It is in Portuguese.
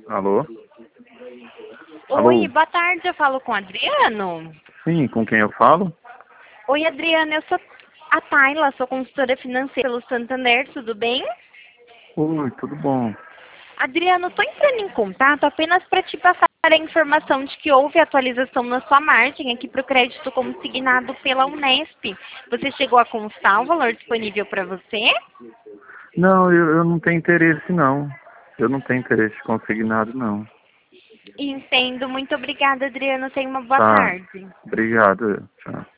Alô? Oi, Alô? boa tarde, eu falo com o Adriano. Sim, com quem eu falo? Oi, Adriano, eu sou a Tayla, sou consultora financeira pelo Santander, tudo bem? Oi, tudo bom? Adriano, estou entrando em contato apenas para te passar a informação de que houve atualização na sua margem aqui para o crédito consignado pela Unesp. Você chegou a constar o valor disponível para você? Não, eu não tenho interesse, não. Eu não tenho interesse consignado, não. Entendo, muito obrigada, Adriano, tenha uma boa Tá, tarde. obrigado. Tchau.